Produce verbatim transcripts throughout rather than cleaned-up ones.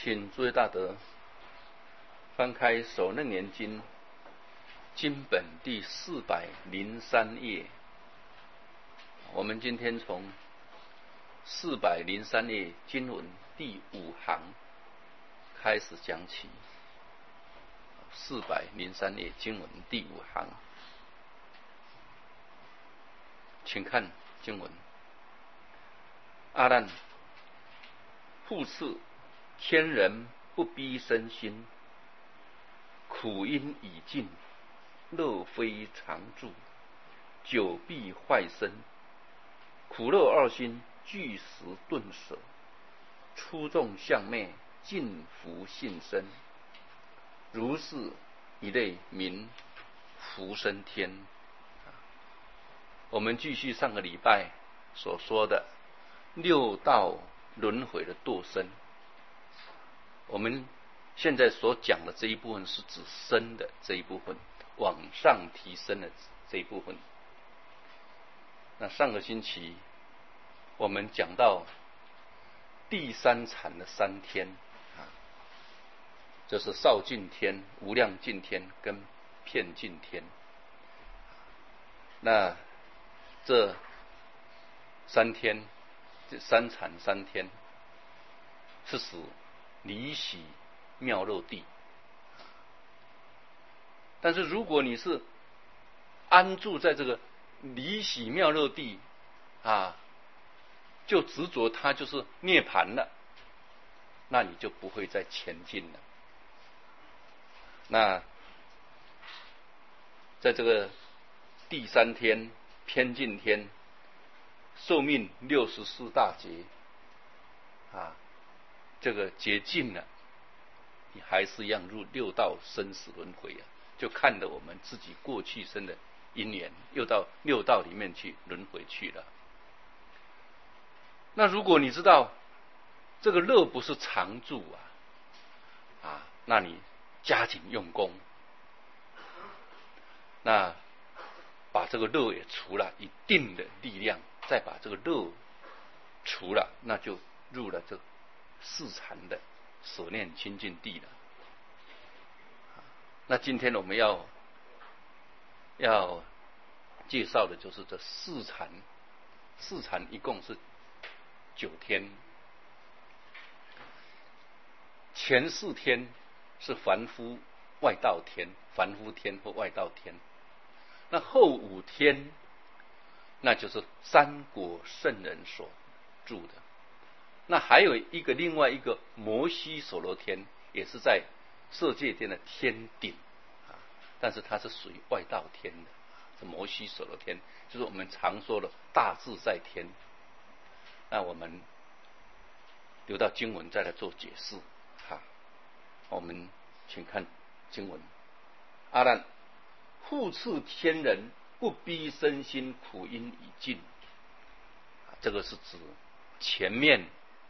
请诸位大德翻开《首楞严经》经本第四百零三页。我们今天从四百零三页经文第五行开始讲起。四百零三页经文第五行，请看经文：阿难，复次，天人不逼身心，苦因已尽，乐非常住，久必坏身。苦乐二心俱时顿舍，出众相昧，尽福性身。如是一类名福生天。我们继续上个礼拜所说的六道轮回的堕生。我们现在所讲的这一部分是指生的这一部分，往上提升的这一部分。那上个星期我们讲到第三禅的三天，就是少尽天、无量尽天跟遍尽天。那这三天，这三禅三天，是使离喜妙乐地。但是如果你是安住在这个离喜妙乐地啊，就执着它就是涅槃了，那你就不会再前进了。那在这个第三天偏尽天，寿命六十四大劫啊，这个劫尽了，你还是一样入六道生死轮回啊，就看着我们自己过去生的因缘，又到六道里面去轮回去了。那如果你知道这个乐不是常住啊，啊，那你加紧用功，那把这个乐也除了一定的力量，再把这个乐除了，那就入了这四禅的舍念清净地了。那今天我们要要介绍的就是这四禅，四禅一共是九天，前四天是凡夫外道天，凡夫天或外道天。那后五天，那就是三果圣人所住的。那还有一个另外一个摩西所罗天，也是在色界天的天顶啊，但是它是属于外道天的。这摩西所罗天就是我们常说的大自在天。那我们留到经文再来做解释哈。我们请看经文：阿难，复次天人不逼身心，苦因已尽。这个是指前面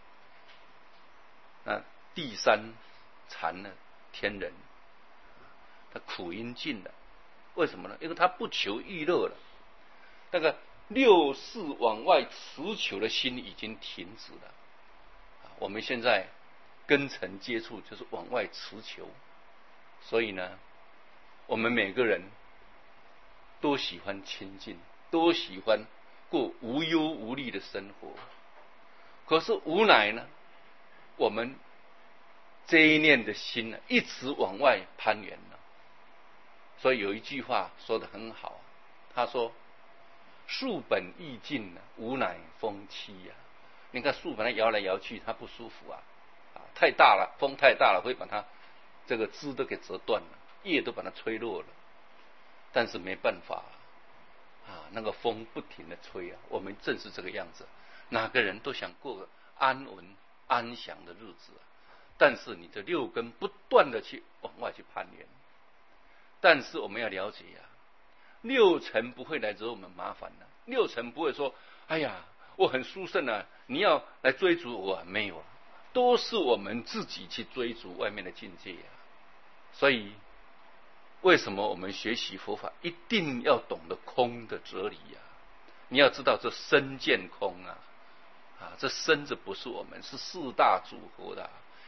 那第三禅呢，天人他苦因尽了，为什么呢？因为他不求欲乐了，那个六世往外持求的心已经停止了。我们现在跟尘接触就是往外持求，所以呢，我们每个人都喜欢清净，都喜欢过无忧无虑的生活。可是无奈呢，我们这一念的心呢，一直往外攀缘了。所以有一句话说得很好，他说：“树本意尽了，无乃风欺呀。”你看树本来摇来摇去，它不舒服啊，啊，太大了，风太大了，会把它这个枝都给折断了，叶都把它吹落了。但是没办法啊，那个风不停的吹啊，我们正是这个样子。哪个人都想过个安稳安详的日子啊，但是你这六根不断的去往外去攀缘。但是我们要了解啊，六尘不会来惹我们麻烦的，六尘不会说：“哎呀，我很殊胜啊，你要来追逐我啊。”没有啊，都是我们自己去追逐外面的境界啊。所以为什么我们学习佛法一定要懂得空的哲理啊？你要知道这身见空啊，啊，这身子不是我们，是四大组合的啊，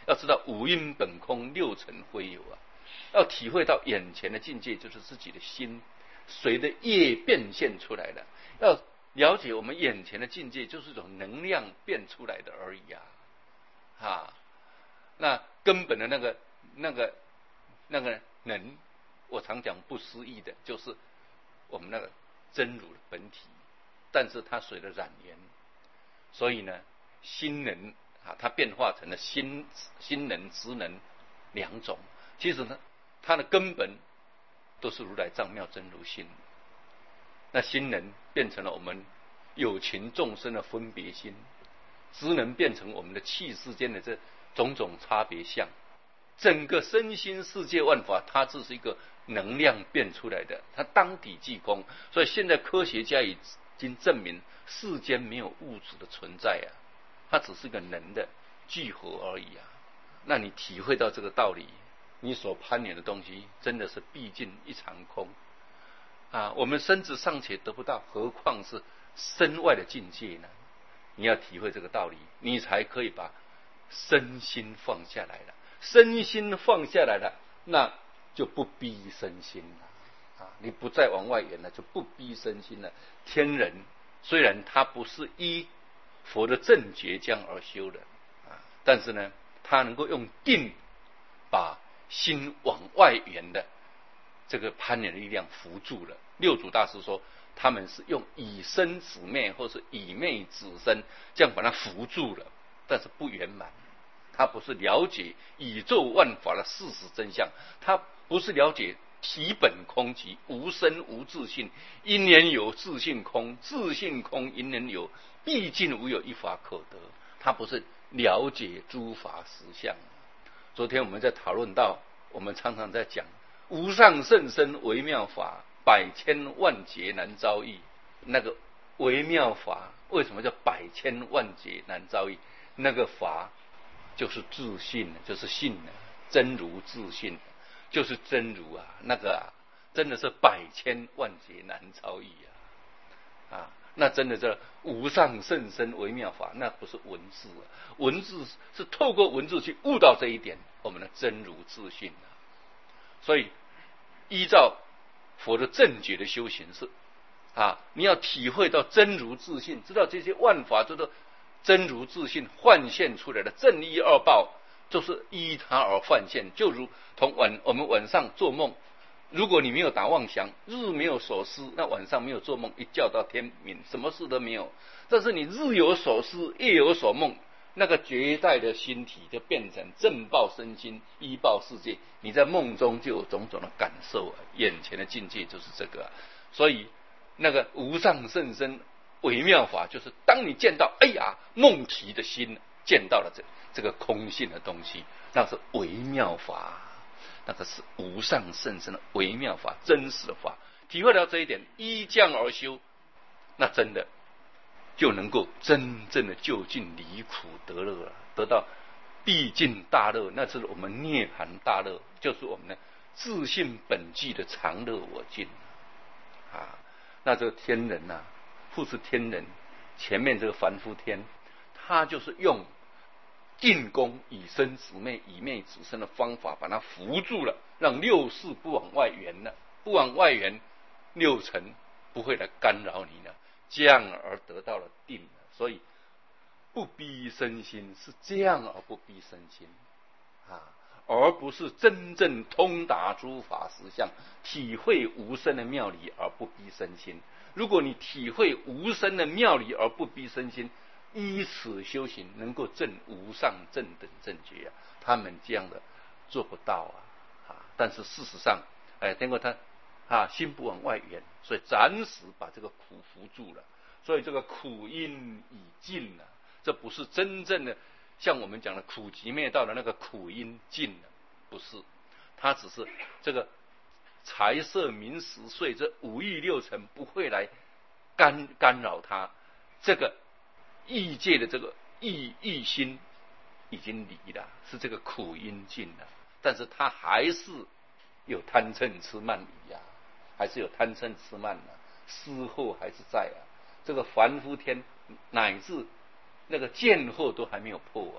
要知道五阴本空，六尘非有啊。要体会到眼前的境界，就是自己的心随着业变现出来的。要了解我们眼前的境界，就是一种能量变出来的而已啊！啊，那根本的那个、那个、那个能，我常讲不思议的，就是我们那个真如的本体，但是它随着染缘，所以呢，心能啊，它变化成了心心能、职能两种。其实呢，它的根本都是如来藏妙真如心。那心能变成了我们有情众生的分别心，职能变成我们的气世间的这种种差别相。整个身心世界万法，它只是一个能量变出来的，它当体即空。所以现在科学家已经证明，世间没有物质的存在啊，它只是个能的聚合而已啊。那你体会到这个道理，你所攀缘的东西真的是毕竟一场空啊！我们身子尚且得不到，何况是身外的境界呢？你要体会这个道理，你才可以把身心放下来了。身心放下来了，那就不逼身心了啊！你不再往外缘了，就不逼身心了。天人虽然他不是依佛的正觉将而修的啊，但是呢，他能够用定把心往外缘的这个攀缘的力量扶住了。六祖大师说，他们是用以身止昧，或是以昧止身，这样把它扶住了，但是不圆满。他不是了解宇宙万法的事实真相，他不是了解体本空寂，无生无自性，因缘有自性空，自性空因缘有，毕竟无有一法可得。他不是了解诸法实相。昨天我们在讨论到，我们常常在讲无上甚深微妙法，百千万劫难遭遇。那个微妙法为什么叫百千万劫难遭遇？那个法就是自信，就是信了，真如自信，就是真如啊！那个啊，真的是百千万劫难遭遇啊！啊，那真的是无上甚深微妙法，那不是文字啊，文字是透过文字去悟到这一点，我们的真如自信啊。所以依照佛的正觉的修行是啊，你要体会到真如自信，知道这些万法都是真如自信幻现出来的正一二报，就是依它而幻现。就如同晚我们晚上做梦，如果你没有打妄想，日没有所思，那晚上没有做梦，一觉到天明，什么事都没有。但是你日有所思，夜有所梦，那个绝代的心体就变成正报身心，依报世界。你在梦中就有种种的感受啊，眼前的境界就是这个啊。所以那个无上甚深微妙法，就是当你见到哎呀梦体的心，见到了这这个空性的东西，那是微妙法，那个是无上甚深的微妙法，真实的法。体会到这一点，依降而修，那真的就能够真正的就近离苦得乐了，得到毕竟大乐，那是我们涅槃大乐，就是我们的自性本具的常乐我净啊。那这个天人啊，复是天人，前面这个凡夫天，他就是用定功以身止昧，以昧止身的方法把它扶住了，让六识不往外缘了，不往外缘，六尘不会来干扰你了，这样而得到了定了。所以不逼身心是这样而不逼身心啊，而不是真正通达诸法实相，体会无生的妙理而不逼身心。如果你体会无生的妙理而不逼身心，依此修行能够证无上正等正觉啊，他们这样的做不到啊！啊，但是事实上，哎，经过他啊心不往外缘，所以暂时把这个苦扶住了。所以这个苦因已尽了，这不是真正的像我们讲的苦集灭道的那个苦因尽了，不是，它只是这个财色名食睡这五欲六尘不会来干干扰它，这个欲界的这个欲欲心已经离了，是这个苦因尽了，但是它还是有贪嗔痴慢疑呀，还是有贪嗔痴慢啊，思惑还是在啊。这个凡夫天乃至那个见惑都还没有破啊，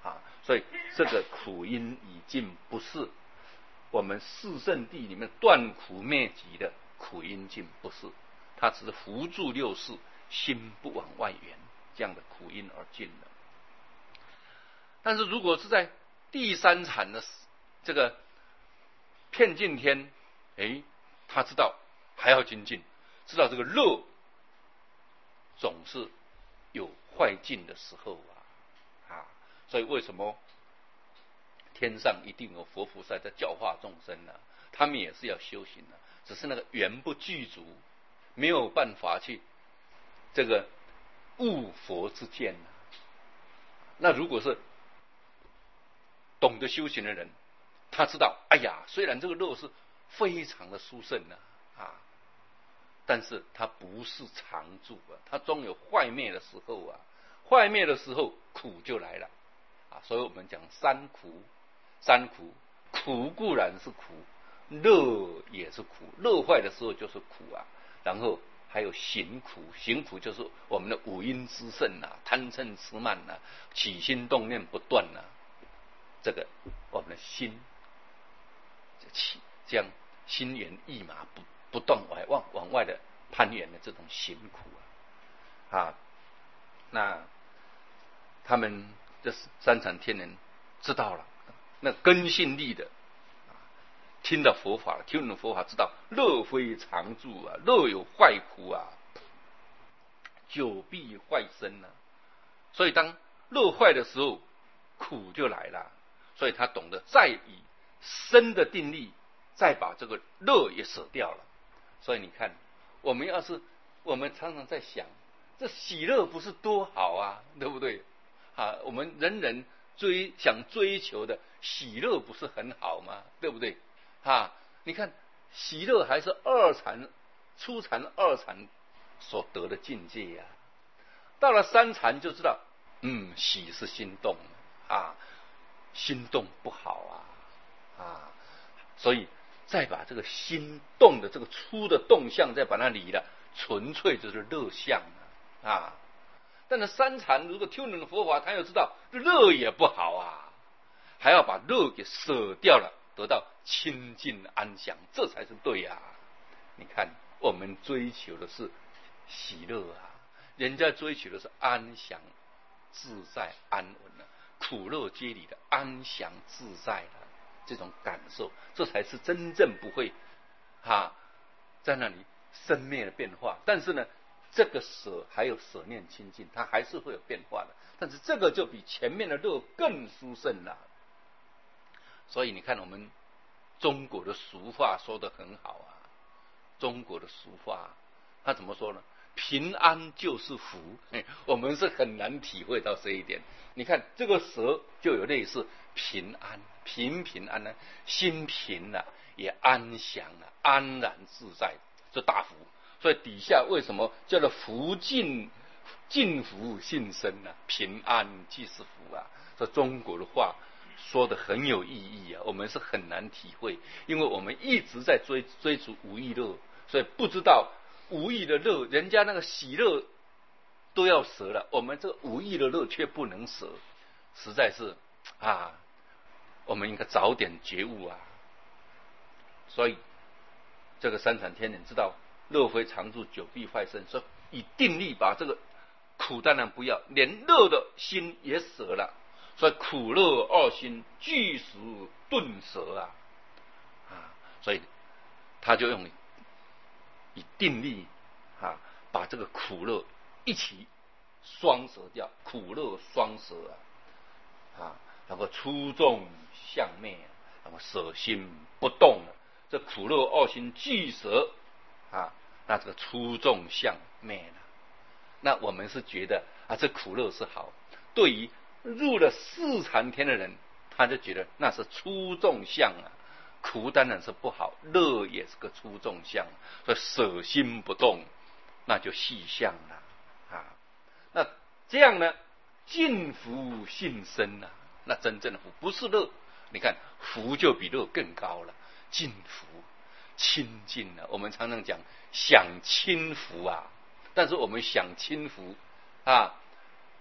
啊，所以这个苦因已尽，不是我们四圣谛里面断苦灭集的苦因尽，不是，它只是扶助六世，心不往外缘这样的苦因而尽了。但是如果是在第三禅的这个遍尽天，哎，他知道还要精进，知道这个乐总是有坏尽的时候啊啊！所以为什么天上一定有佛菩萨在教化众生呢？他们也是要修行的，只是那个缘不具足，没有办法去这个悟佛之见呢。那如果是懂得修行的人，他知道，哎呀，虽然这个乐是非常的殊胜啊啊，但是它不是常住啊，它终有坏灭的时候啊，坏灭的时候苦就来了啊。所以我们讲三苦，三苦，苦固然是苦，乐也是苦，乐坏的时候就是苦啊。然后还有行苦，行苦就是我们的五阴之盛啊，贪嗔痴慢啊，起心动念不断啊，这个我们的心起这样心猿意马不不断往往往外的攀援的这种行苦啊啊，那他们这三禅天人知道了，那根性力的听到佛法了，听了佛法知道乐非常住啊，乐有坏苦啊，久必坏身啊。所以当乐坏的时候，苦就来了。所以他懂得再以身的定力，再把这个乐也舍掉了。所以你看，我们要是我们常常在想，这喜乐不是多好啊，对不对？啊，我们人人追想追求的喜乐不是很好吗？对不对？啊，你看喜乐还是二禅、初禅、二禅所得的境界呀、啊。到了三禅就知道，嗯，喜是心动啊，心动不好啊啊，所以再把这个心动的这个粗的动向再把它理了，纯粹就是乐相啊。啊但是三禅如果听了佛法，他又知道乐也不好啊，还要把乐给舍掉了，得到清净安详，这才是对啊。你看我们追求的是喜乐啊，人家追求的是安详自在安稳啊，苦乐皆离的安详自在的这种感受，这才是真正不会啊在那里生灭的变化。但是呢，这个舍还有舍念清净，它还是会有变化的，但是这个就比前面的乐更殊胜了。所以你看我们中国的俗话说得很好啊，中国的俗话他怎么说呢？平安就是福，我们是很难体会到这一点。你看这个舍就有类似平安，平平安安，心平了、啊、也安详了、啊、安然自在，这大福。所以底下为什么叫做福尽尽福信生呢、啊？平安即是福啊！这中国的话说的很有意义啊，我们是很难体会，因为我们一直在追追逐无意乐，所以不知道无意的乐，人家那个喜乐都要舍了，我们这个无意的乐却不能舍，实在是啊，我们应该早点觉悟啊！所以这个三禅天人知道乐非常住，久必坏身，所以以定力把这个苦当然不要，连乐的心也舍了。所以苦乐二心俱时顿舍啊啊！所以他就用以定力啊，把这个苦乐一起双舍掉，苦乐双舍啊啊！然后出众相灭，然后舍心不动了，这苦乐二心俱舍啊，那这个出众相灭了。那我们是觉得啊，这苦乐是好，对于入了四禅天的人，他就觉得那是出众相啊，苦当然是不好，乐也是个出众相，所以舍心不动，那就细相了啊。那这样呢，尽福信生啊，那真正的福不是乐，你看福就比乐更高了，尽福清净了。我们常常讲想清福啊，但是我们想清福啊。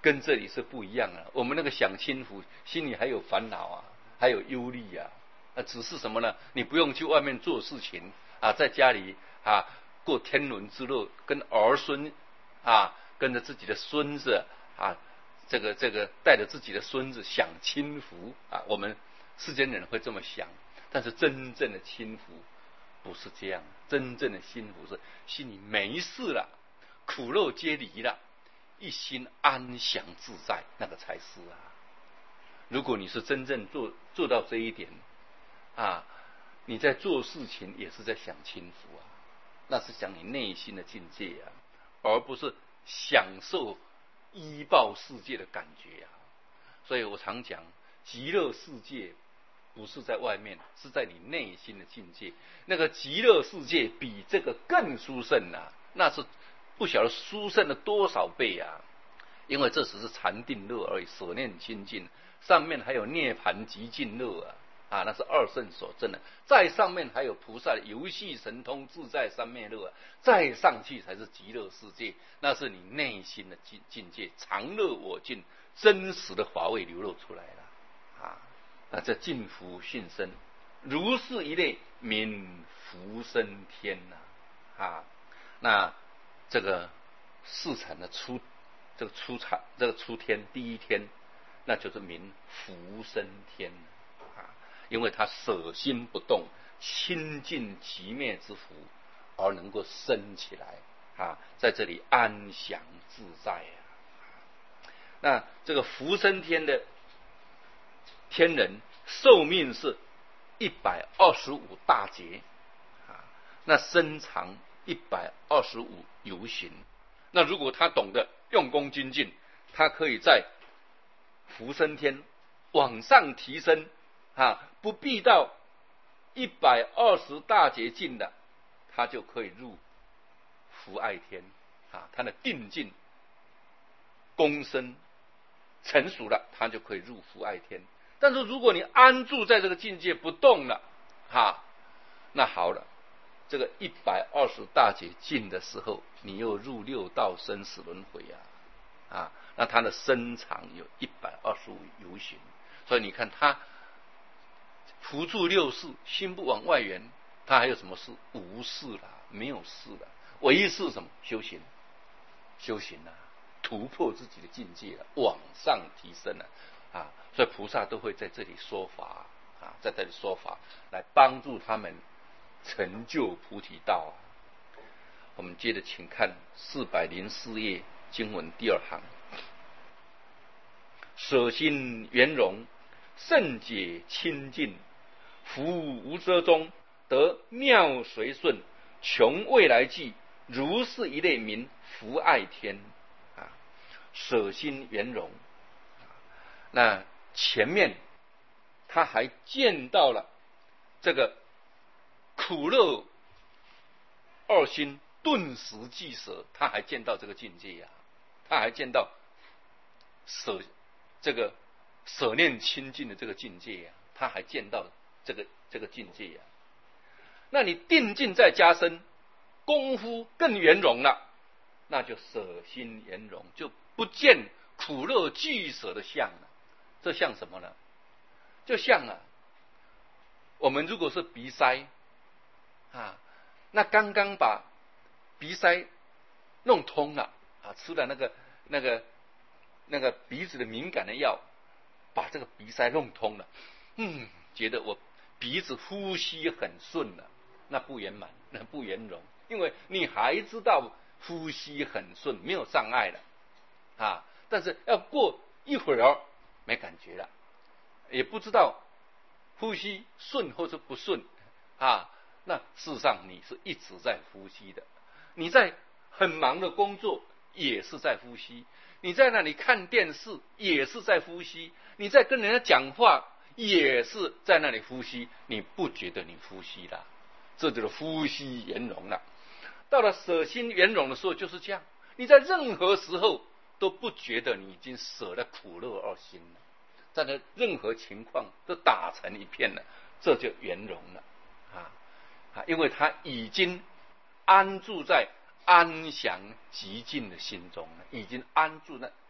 跟这里是不一样的。我们那个享清福，心里还有烦恼啊，还有忧虑啊，啊，只是什么呢？你不用去外面做事情啊，在家里啊过天伦之乐，跟儿孙啊，跟着自己的孙子啊，这个这个带着自己的孙子享清福啊。我们世间人会这么想，但是真正的清福不是这样，真正的幸福是心里没事了，苦乐皆离了，一心安详自在，那个才是啊。如果你是真正做做到这一点啊，你在做事情也是在享清福啊，那是想你内心的境界啊，而不是享受依报世界的感觉啊。所以我常讲，极乐世界不是在外面，是在你内心的境界。那个极乐世界比这个更殊胜啊，那是不晓得殊胜了多少倍啊！因为这只是禅定乐而已，舍念清净，上面还有涅盘极尽乐啊！啊，那是二圣所证的。再上面还有菩萨的游戏神通自在三昧乐啊，再上去才是极乐世界，那是你内心的境境界，常乐我净，真实的法味流露出来了啊！啊，这净福迅生，如是一类名福生天呐！啊，那这个四禅的出，这个出禅，这个出天第一天，那就是名福生天啊，因为他舍心不动，清净寂灭之福，而能够升起来啊，在这里安详自在啊。那这个福生天的天人寿命是一百二十五大劫啊，那身长一百二十五由行。那如果他懂得用功精进，他可以在福生天往上提升啊，不必到一百二十大劫尽的，他就可以入福爱天啊，他的定境功深成熟了，他就可以入福爱天。但是如果你安住在这个境界不动了哈，那好了，这个一百二十大劫尽的时候，你又入六道生死轮回啊啊，那他的身长有一百二十五由行，所以你看他伏住六世，心不往外缘，他还有什么事？无事了，没有事了，唯一是什么？修行，修行啊，突破自己的境界了，往上提升了啊！所以菩萨都会在这里说法啊，在这里说法来帮助他们成就菩提道啊。我们接着请看四百零四页经文第二行：舍心圆融，圣解清净，福无遮中，得妙随顺，穷未来际，如是一类名福爱天啊。舍心圆融，那前面他还见到了这个苦乐二心顿时即舍，他还见到这个境界呀、啊，他还见到舍这个舍念清净的这个境界呀、啊，他还见到这个这个境界呀、啊。那你定境再加深，功夫更圆融了，那就舍心圆融，就不见苦乐俱舍的相了。这像什么呢？就像啊，我们如果是鼻塞啊，那刚刚把鼻塞弄通了啊，吃了那个那个那个鼻子的敏感的药，把这个鼻塞弄通了，嗯，觉得我鼻子呼吸很顺了，那不圆满，那不圆融，因为你还知道呼吸很顺，没有障碍了啊，但是要过一会儿没感觉了，也不知道呼吸顺或者不顺啊，那事实上你是一直在呼吸的，你在很忙的工作也是在呼吸，你在那里看电视也是在呼吸，你在跟人家讲话也是在那里呼吸，你不觉得你呼吸了，这就是呼吸圆融了。到了舍心圆融的时候就是这样，你在任何时候都不觉得你已经舍了苦乐二心了，在那任何情况都打成一片了，这就圆融了啊啊！因为他已经安住在安详寂静的心中了，已经安住那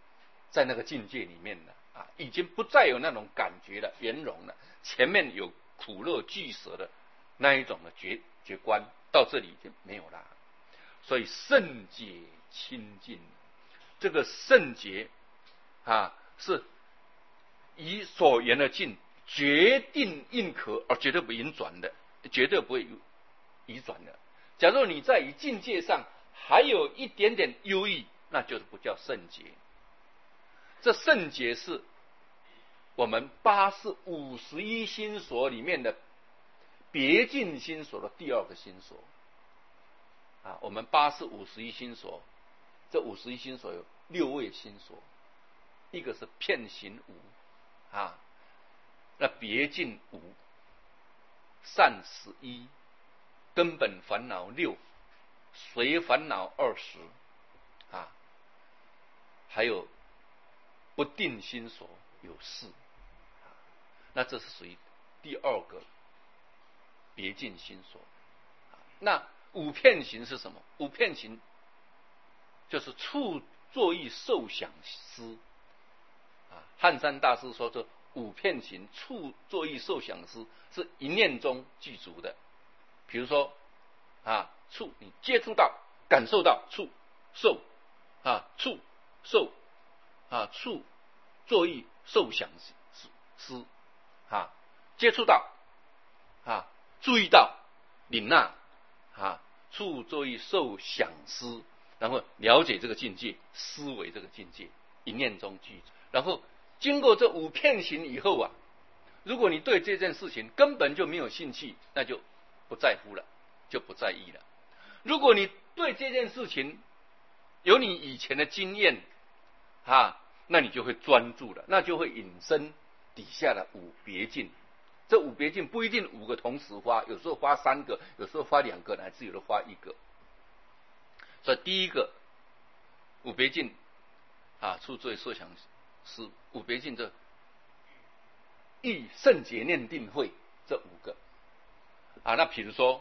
在那个境界里面了啊，已经不再有那种感觉了，圆融了。前面有苦乐俱舍的那一种的觉觉观，到这里就没有了。所以圣解清净，这个圣解啊，是以所言的境决定应可，而绝对不移转的，绝对不会移转的。假如你在于境界上还有一点点优异，那就是不叫圣解。这圣解是我们八十五十一心所里面的别境心所的第二个心所啊。我们八十五十一心所，这五十一心所有六位心所，一个是遍行无啊，那别境无，善十一，根本烦恼六，随烦恼二十啊，还有不定心所有四，那这是属于第二个别境心所。那五遍行是什么？五遍行就是处作意受想思啊。汉山大师说，这五遍行处作意受想思是一念中具足的。比如说啊，触你接触到、感受到触受啊，触受啊，触作意受想思啊，接触到啊，注意到领纳啊，触作意受想思，然后了解这个境界，思维这个境界，一念中具足。然后经过这五遍行以后啊，如果你对这件事情根本就没有兴趣，那就不在乎了，就不在意了。如果你对这件事情有你以前的经验啊，那你就会专注了，那就会引申底下的五别境。这五别境不一定五个同时发，有时候发三个，有时候发两个，乃至有的发一个。所以第一个五别境啊，处作意受想思，五别境这欲圣解念定慧这五个啊。那比如说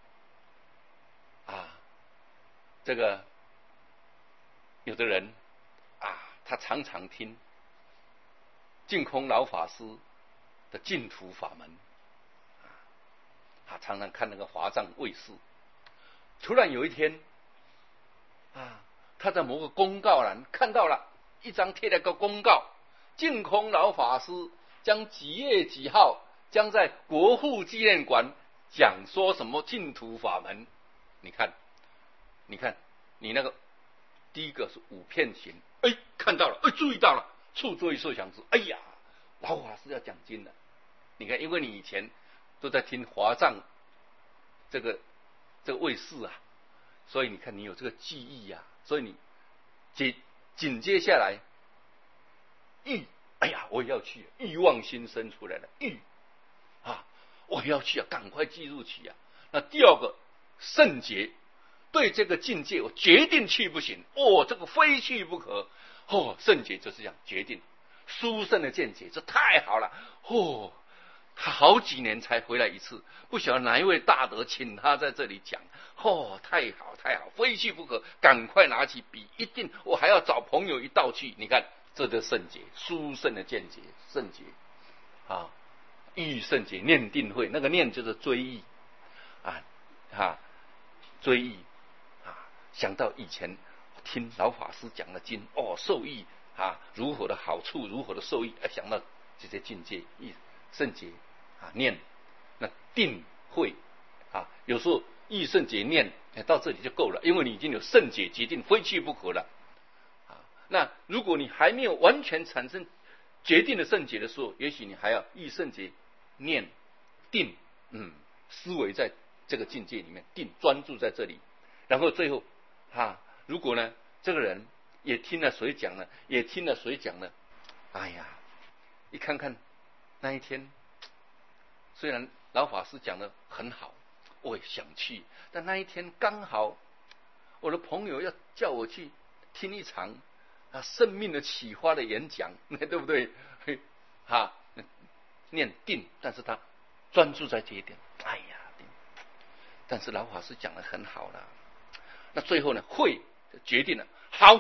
啊，这个有的人啊，他常常听净空老法师的净土法门啊，常常看那个华藏卫视。突然有一天啊，他在某个公告栏看到了一张贴了个公告，净空老法师将几月几号将在国父纪念馆讲说什么净土法门。你看，你看，你那个第一个是五遍行，哎，看到了，哎，注意到了，处作意受想思，哎呀，老法师要讲经了。你看，因为你以前都在听华藏这个这个卫视啊，所以你看你有这个记忆啊，所以你紧紧接下来欲，哎呀，我也要去，欲望心生出来了，欲啊，我也要去啊，赶快记录起啊。那第二个圣解，对这个境界我决定去不行，哦，这个非去不可，哦，圣解就是这样决定，殊胜的见解，这太好了，哦。他好几年才回来一次，不晓得哪一位大德请他在这里讲，哦，太好太好，非去不可，赶快拿起笔，一定我还要找朋友一道去。你看，这个圣解，殊胜的见解，圣解啊，欲圣解念定慧，那个念就是追忆啊啊，追忆啊，想到以前听老法师讲的经，哦，受益啊，如何的好处，如何的受益，啊，想到这些境界意。圣解啊，念那定慧啊，有时候意圣解念到这里就够了，因为你已经有圣解决定非去不可了啊。那如果你还没有完全产生决定的圣解的时候，也许你还要意圣解念定，嗯，思维在这个境界里面定，专注在这里，然后最后啊，如果呢这个人也听了谁讲了，也听了谁讲了，哎呀，一看看。那一天，虽然老法师讲的很好，我也想去，但那一天刚好我的朋友要叫我去听一场啊生命的启发的演讲，对不对？哈，念定，但是他专注在这一点。哎呀，但是老法师讲的很好了。那最后呢，会决定了，好，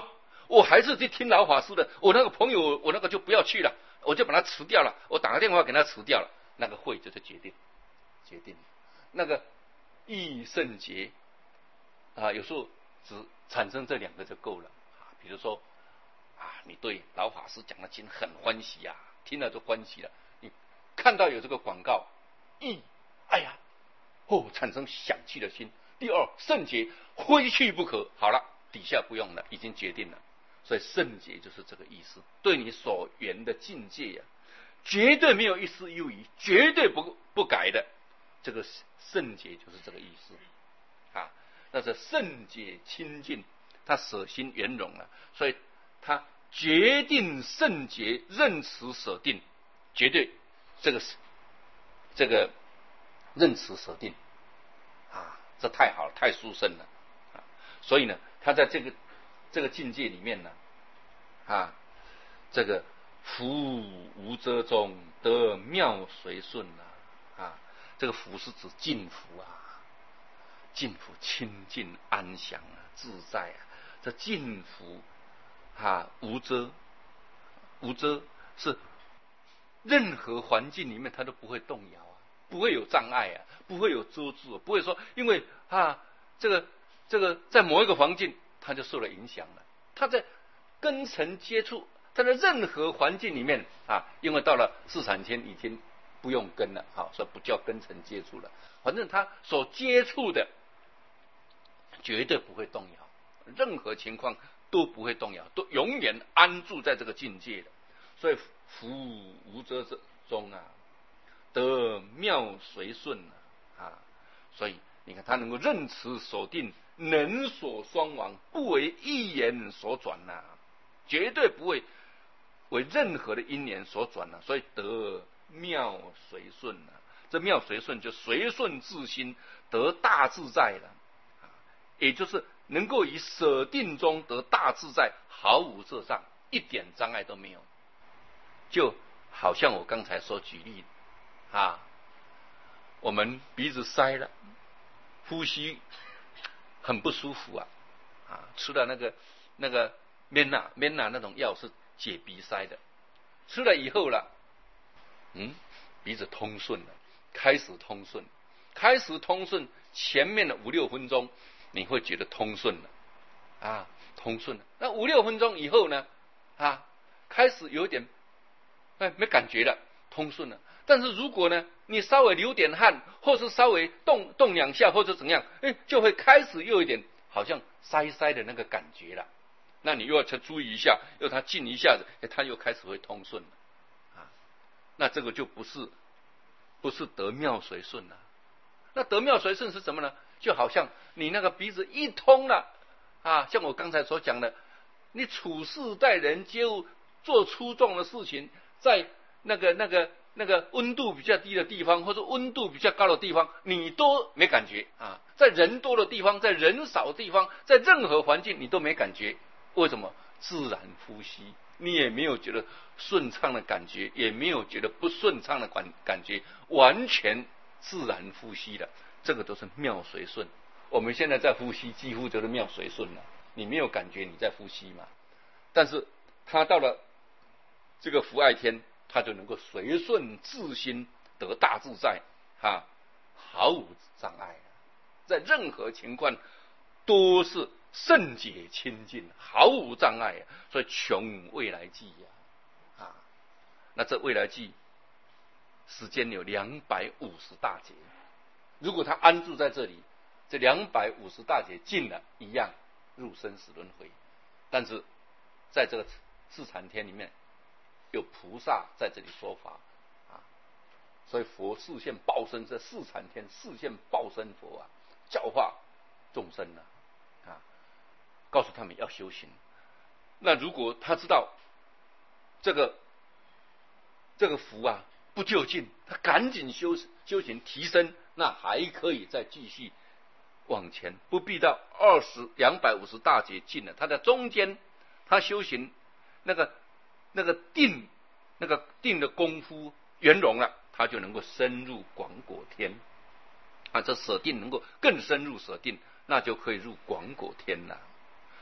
我还是去听老法师的，我那个朋友我那个就不要去了，我就把他辞掉了，我打个电话给他辞掉了，那个会就是决定决定那个义圣节啊，有时候只产生这两个就够了啊。比如说啊，你对老法师讲的经很欢喜啊，听了就欢喜了，你看到有这个广告，义，哎呀，哦，产生想去的心。第二，圣洁非去不可。好了，底下不用了，已经决定了。所以圣洁就是这个意思，对你所缘的境界呀、啊，绝对没有一丝犹豫，绝对不不改的。这个圣洁就是这个意思啊。那是圣洁清净，他舍心圆融了，所以他决定圣洁，任持舍定，绝对这个是这个任持舍定啊，这太好了，太殊胜了啊！所以呢，他在这个这个境界里面呢，啊，这个福无遮中得妙随顺啊，啊，这个福是指净福啊，净福清净安详啊，自在啊，这净福啊，无遮，无遮是任何环境里面它都不会动摇啊，不会有障碍啊，不会有遮住，不会说因为啊这个这个在某一个环境它就受了影响了，它在根尘接触，它在任何环境里面啊，因为到了四禅天已经不用根了，好，所以不叫根尘接触了，反正它所接触的绝对不会动摇，任何情况都不会动摇，都永远安住在这个境界的。所以福无遮中啊，得妙随顺啊，所以你看他能够任持守定，能所双亡，不为一言所转呐、啊，绝对不会为任何的因缘所转呐、啊，所以得妙随顺啊，这妙随顺就随顺自心，得大自在了，也就是能够以舍定中得大自在，毫无遮障，一点障碍都没有。就好像我刚才所举例啊，我们鼻子塞了，呼吸很不舒服啊，啊，吃了那个那个面呐面呐那种药是解鼻塞的，吃了以后了，嗯，鼻子通顺了，开始通顺，开始通顺，前面的五六分钟你会觉得通顺了，啊，通顺了。那五六分钟以后呢，啊，开始有点。哎，没感觉了，通顺了。但是如果呢，你稍微流点汗，或是稍微动动两下，或者怎样，哎，就会开始又有一点好像塞塞的那个感觉了。那你又要去注意一下，又它静一下子，哎，它又开始会通顺了啊。那这个就不是不是得妙随顺了。那得妙随顺是什么呢？就好像你那个鼻子一通了啊，像我刚才所讲的，你处事待人接物，做粗重的事情。在那个那个那个温度比较低的地方，或者温度比较高的地方，你都没感觉啊。在人多的地方，在人少的地方，在任何环境你都没感觉。为什么？自然呼吸，你也没有觉得顺畅的感觉，也没有觉得不顺畅的感感觉，完全自然呼吸了。这个都是妙随顺。我们现在在呼吸，几乎就是妙随顺了。你没有感觉你在呼吸嘛？但是他到了这个福爱天，他就能够随顺自心，得大自在，哈，毫無障碍，在任何情况都是圣洁清净，毫无障碍。所以穷未来际呀、啊，啊，那这未来际时间有两百五十大劫，如果他安住在这里，这两百五十大劫尽了，一样入生死轮回。但是在这个四禅天里面，有菩萨在这里说法啊，所以佛示现报身，这四禅天示现报身佛啊，教化众生啊，啊，告诉他们要修行。那如果他知道这个这个福啊不究竟，他赶紧修修行提升，那还可以再继续往前，不必到二十两百五十大劫尽了，他在中间他修行那个。那个定，那个定的功夫圆融了，他就能够深入广果天啊。这舍定能够更深入舍定，那就可以入广果天了。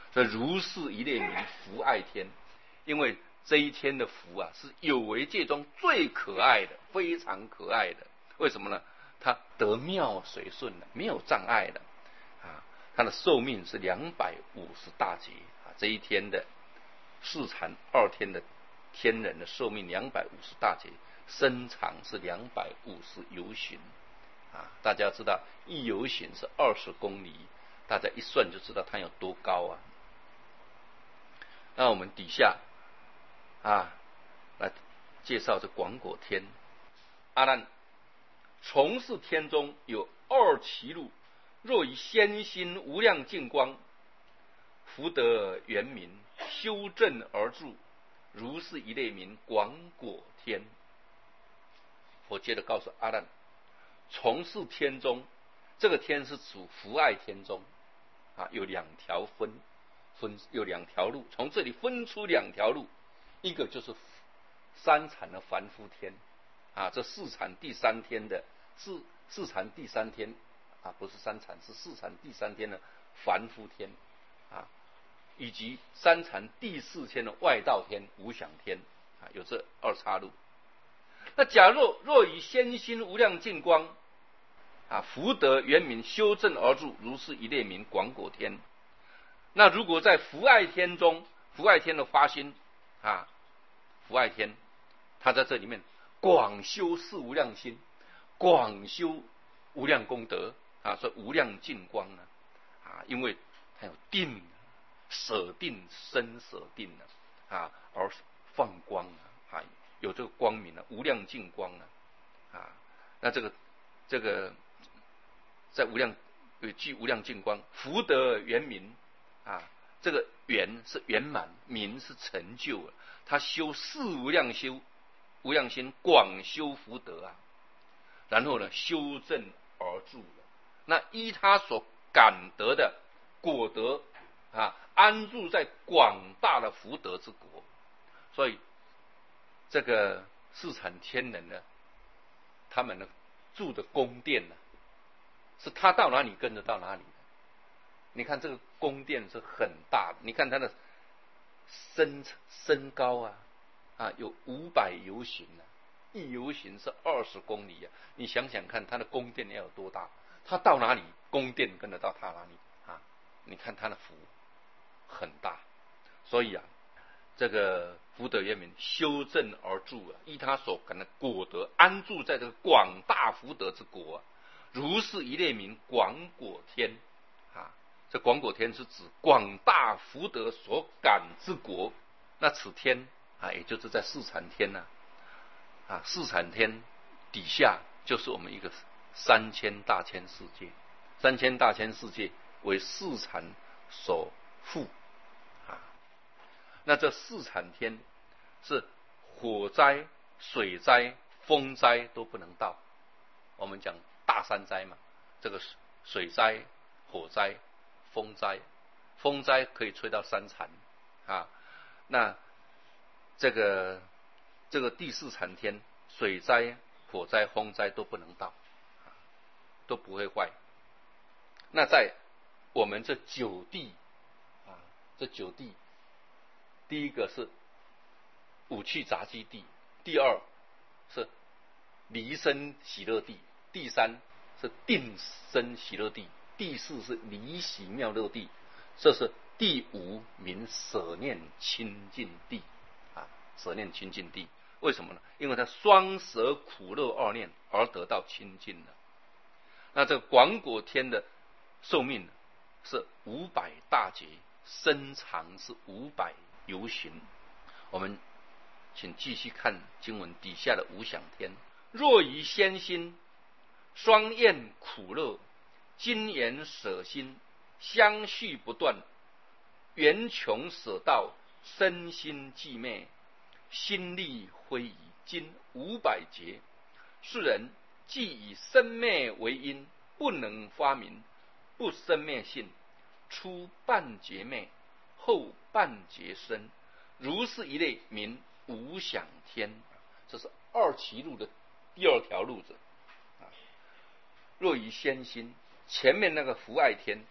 所以如是一类名福爱天，因为这一天的福啊，是有为界中最可爱的，非常可爱的。为什么呢？它得妙随顺了，没有障碍的啊。它的寿命是两百五十大劫啊，这一天的四禅二天的天人的寿命两百五十大劫，身长是两百五十由旬啊。大家知道一由旬是二十公里，大家一算就知道它有多高啊。那我们底下啊来介绍这广果天。阿难，从是天中有二歧路，若以先心无量净光，福德圆明，修正而住，如是一类名广果天。我接着告诉阿难，从是天中，这个天是指福爱天中啊，有两条分分有两条路，从这里分出两条路，一个就是三禅的凡夫天啊，这四禅第三天的四四禅第三天啊，不是三禅，是四禅第三天的凡夫天啊，以及三禅第四天的外道天、无想天啊，有这二岔路。那假若若以先心无量净光啊，福德圆明，修正而住，如是一类名广果天。那如果在福爱天中，福爱天的发心啊，福爱天，他在这里面广修四无量心，广修无量功德啊，说无量净光呢啊，因为他有定，舍定生舍定呢啊，而放光啊，啊有这个光明呢，无量净光呢啊，那这个这个在无量有具无量净光，福德圆明啊，这个圆是圆满，明是成就了。他修四无量修无量心，广修福德啊，然后呢修正而住了。那依他所感得的果德啊，安住在广大的福德之国。所以这个四禅天人呢，他们呢住的宫殿呢，是他到哪里跟着到哪里的。你看这个宫殿是很大的，你看它的身身高啊啊有五百由旬啊，一由旬是二十公里啊。你想想看，它的宫殿要有多大？他到哪里，宫殿跟得到他哪里啊？你看他的福很大，所以啊，这个福德圆明，修正而住啊，依他所感的果德，安住在这个广大福德之国啊，如是一类名广果天啊。这广果天是指广大福德所感之国。那此天啊，也就是在四禅天呐啊，啊，四禅天底下就是我们一个三千大千世界，三千大千世界为四禅所覆啊。那这四禅天是火灾、水灾、风灾都不能到。我们讲大三灾嘛，这个水灾、火灾、风灾，风灾可以吹到三禅啊。那这个这个第四禅天，水灾、火灾、风灾都不能到，啊、都不会坏。那在我们这九地啊，这九地，第一个是五趣杂居地，第二是离生喜乐地，第三是定生喜乐地，第四是离喜妙乐地，这是第五名舍念清净地啊，舍念清净地。为什么呢？因为它双舍苦乐二念而得到清净了。那这个广果天的寿命是五百大劫，身长是五百由旬。我们请继续看经文底下的无想天。若以先心双厌苦乐，精言舍心，相续不断，缘穷舍道，身心寂灭，心力灰移，经五百劫。世人既以生灭为因，不能发明，不生灭性，初半劫灭，后半劫生，如是一类名无想天。这是二歧路的第二条路子。若以先心，前面那个福爱天，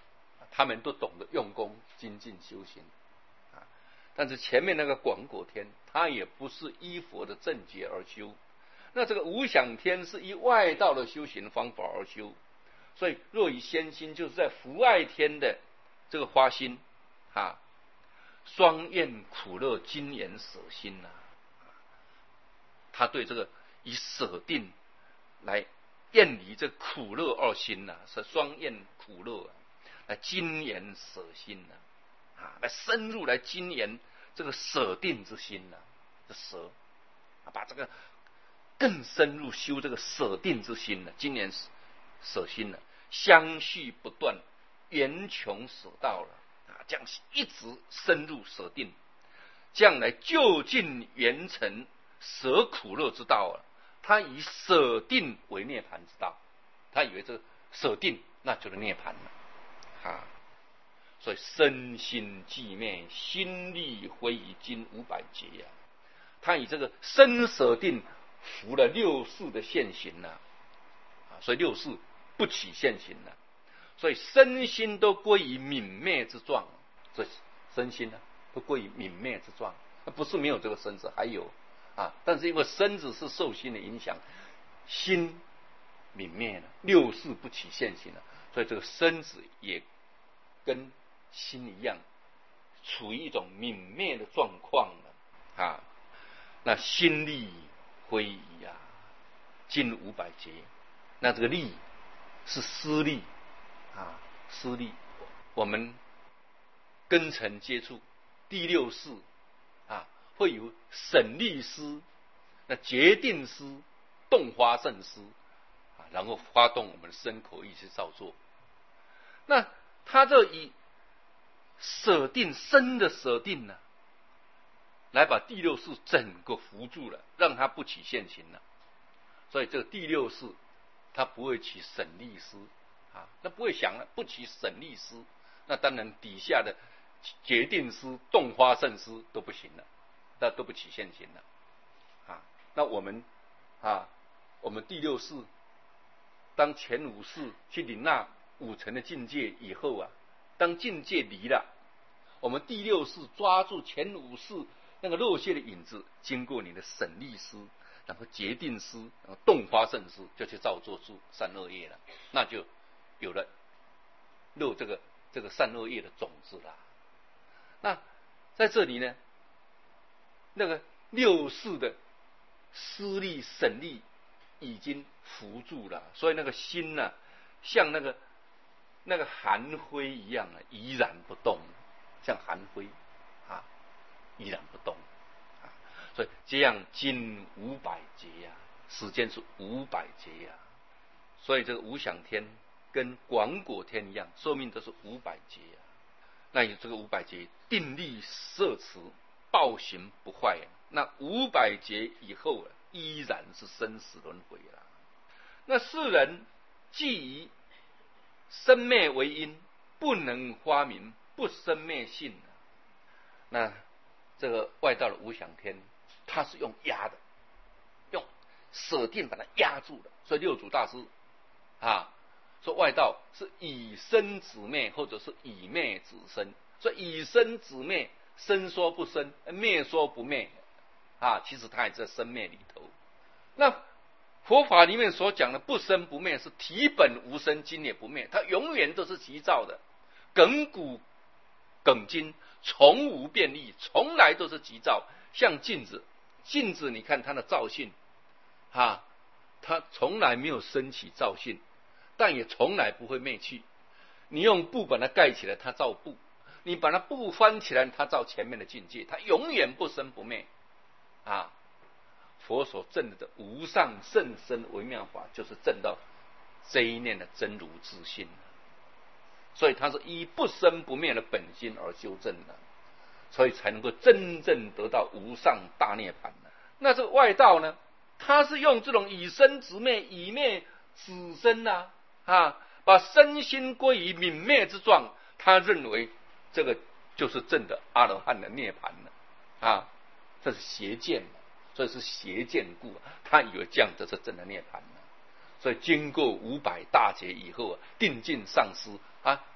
他们都懂得用功精进修行啊。但是前面那个广果天，他也不是依佛的正觉而修，那这个无想天是依外道的修行方法而修。所以若以先心，就是在福爱天的这个花心啊，双厌苦乐精研舍心呐、啊，他对这个以舍定来厌离这苦乐二心呐、啊，是双厌苦乐、啊、来精研舍心呐、啊，啊，来深入来精研这个舍定之心呐、啊，这舍啊，把这个更深入修这个舍定之心呢、啊，精研舍心呢、啊。相续不断，圆穷舍道了啊！这样一直深入舍定，将来就近圆成舍苦乐之道了。他以舍定为涅槃之道，他以为这个舍定那就是涅槃了啊！所以身心寂灭，心力回于经五百劫呀、啊。他以这个身舍定服了六世的现行呐、啊，啊，所以六世。不起现行了，所以身心都归于泯灭之状，这身心呢、啊、都归于泯灭之状，不是没有这个身子，还有啊，但是因为身子是受心的影响，心泯灭了，六世不起现行了，所以这个身子也跟心一样，处于一种泯灭的状况了啊。那心力归于啊，经五百劫，那这个力。是思力啊，思力。我们根尘接触第六识啊，会有审力思、那决定思、动发胜思啊，然后发动我们的身口意去造作。那他这以舍定身的舍定呢、啊，来把第六识整个扶住了，让它不起现行了。所以这个第六识。他不会起审力思啊，那不会想了，不起审力思，那当然底下的决定思、动发胜思都不行了，那都不起现行了啊。那我们啊，我们第六识，当前五识去领纳五层的境界以后啊，当境界离了，我们第六识抓住前五识那个落谢的影子，经过你的审力思。然后决定思，然后动发胜思，就去造作出善恶业了，那就有了落这个这个善恶业的种子啦。那在这里呢，那个六识的思力、审力已经扶住了，所以那个心呢、啊，像那个那个寒灰一样啊，怡然不动，像寒灰啊，怡然不动。所以这样经五百劫呀、啊，时间是五百劫呀、啊，所以这个无想天跟广果天一样，寿命都是五百劫呀、啊。那有这个五百劫，定力摄持，暴行不坏、啊，那五百劫以后、啊、依然是生死轮回了。那世人既以生灭为因，不能发明不生灭性、啊、那这个外道的无想天。他是用压的，用舍定把它压住的，所以六祖大师啊说外道是以生止灭，或者是以灭止生，所以以生止灭，生说不生，灭说不灭啊，其实他也在生灭里头。那佛法里面所讲的不生不灭是体本无生，今也不灭，它永远都是即照的，亘古亘今，从无变异，从来都是即照，像镜子。镜子，你看它的照性，啊，它从来没有升起照性，但也从来不会灭去。你用布把它盖起来，它照布；你把那布翻起来，它照前面的境界，它永远不生不灭。啊，佛所证的无上甚深微妙法，就是证到这一念的真如自性。所以它是依不生不灭的本心而修正的。所以才能够真正得到无上大涅槃的。那这个外道呢，他是用这种以生止灭、以灭止生啊，啊，把身心归于泯灭之状，他认为这个就是证的阿罗汉的涅槃了啊，这是邪见，所以是邪见故，他以为这样这是证的涅槃了。所以经过五百大劫以后啊，定境上师啊，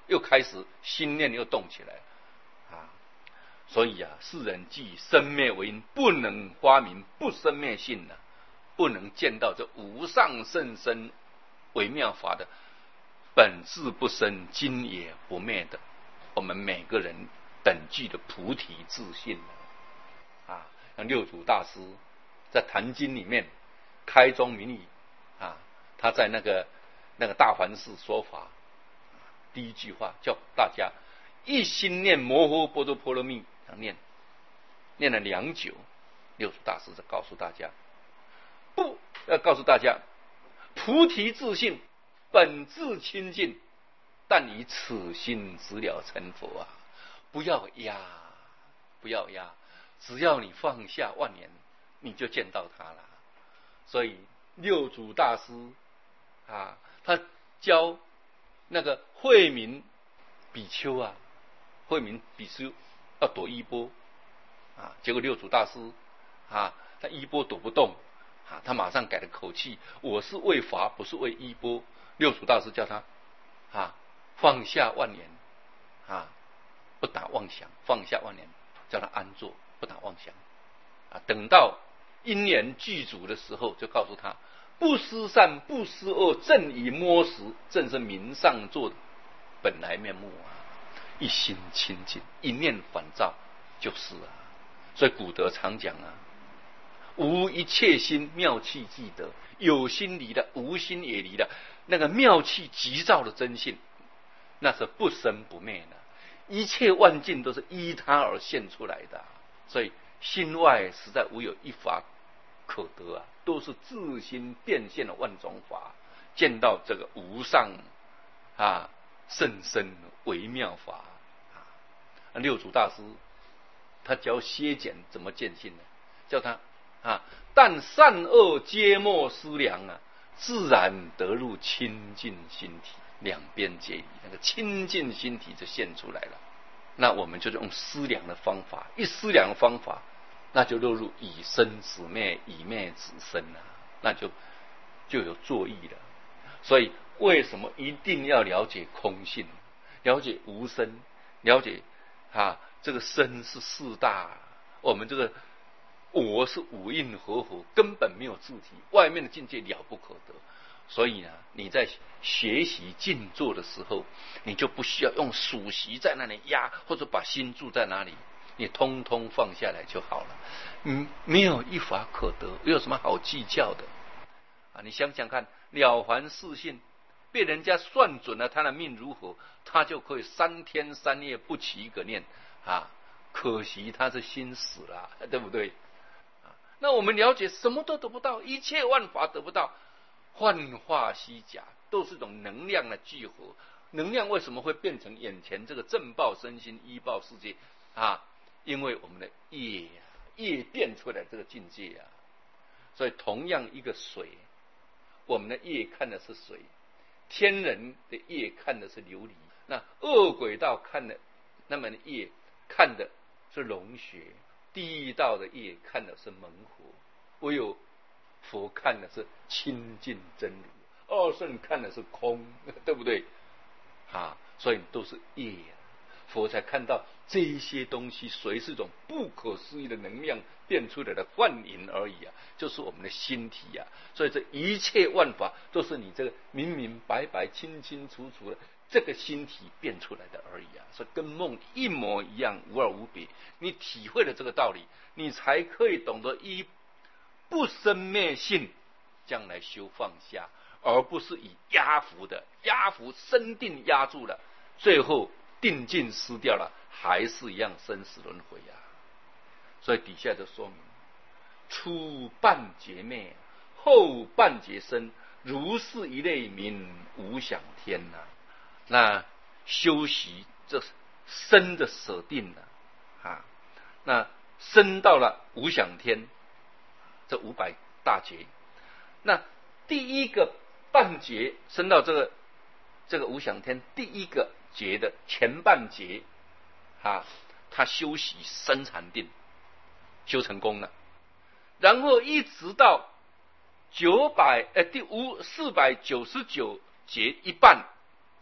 又开始心念又动起来啊。所以啊，世人既以生灭为因，不能发明不生灭性呢、啊，不能见到这无上甚深微妙法的本质不生，今也不灭的，我们每个人等具的菩提自信啊。像六祖大师在《坛经》里面开宗明义啊，他在那个那个大梵寺说法，第一句话叫大家一心念摩诃般若波罗蜜，念念了良久，六祖大师在告诉大家，不要告诉大家，菩提自信，本自清净，但以此心直了成佛啊！不要压，不要压，只要你放下万年，你就见到他了。所以六祖大师啊，他教那个慧明比丘啊，慧明比丘要躲衣钵啊，结果六祖大师啊，他衣钵躲不动啊，他马上改了口气，我是为法，不是为衣钵。六祖大师叫他啊放下万年啊，不打妄想，放下万年，叫他安坐，不打妄想啊。等到因缘具足的时候，就告诉他，不思善，不思恶，正以摸实，正是明上座的本来面目啊。一心清净，一念反照，就是啊。所以古德常讲啊，无一切心，妙气即得。有心离了，无心也离了，那个妙气急躁的真性，那是不生不灭的。一切万境都是依他而现出来的，所以心外实在无有一法可得啊，都是自心变现的万种法。见到这个无上啊甚深微妙法啊，六祖大师他教歇简怎么见性呢？叫他啊，但善恶皆莫思量啊，自然得入清净心体，两边皆离，那个清净心体就现出来了。那我们就用思量的方法，一思量的方法，那就落入以生止灭，以灭止生啊，那就就有作意了。所以为什么一定要了解空性，了解无生，了解啊这个生是四大，我们这个我是五蕴合合，根本没有自体，外面的境界了不可得。所以呢，你在学习静坐的时候，你就不需要用数息在那里压，或者把心住在哪里，你通通放下来就好了。嗯，没有一法可得，有什么好计较的啊？你想想看，了凡四训被人家算准了他的命如何，他就可以三天三夜不起一个念啊，可惜他是心死了，对不对？那我们了解什么都得不到，一切万法得不到，幻化虚假，都是一种能量的聚合。能量为什么会变成眼前这个正报身心依报世界啊？因为我们的业业变出来这个境界啊。所以同样一个水，我们的业看的是水，天人的业看的是琉璃，那恶鬼道看的那么的业看的是龙穴，地狱道的业看的是猛火，唯有佛看的是清净真如，二圣看的是空，对不对啊？所以都是业，佛才看到这一些东西随是一种不可思议的能量变出来的幻影而已啊，就是我们的心体啊。所以这一切万法都是你这个明明白白清清楚楚的这个心体变出来的而已啊，所以跟梦一模一样，无二无别。你体会了这个道理，你才可以懂得以不生灭性将来修放下，而不是以压伏的，压伏生定压住了，最后定境失掉了，还是一样生死轮回啊。所以底下就说明，初半截灭，后半截生，如是一类名无想天呐、啊。那修习这生的舍定了啊，那生到了无想天，这五百大劫，那第一个半劫升到这个这个无想天，第一个劫的前半劫啊，他修习生禅定，修成功了，然后一直到九百呃第五四百九十九劫一半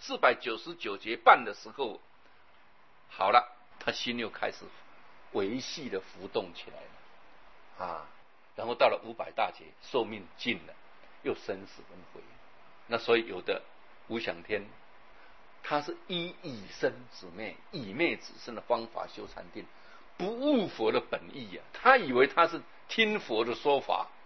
四百九十九节半的时候，好了，他心又开始维系的浮动起来了啊。然后到了五百大劫，寿命尽了，又生死轮回。那所以有的无想天，他是依以身止灭、以灭止身的方法修禅定，不悟佛的本意啊。他以为他是听佛的说法，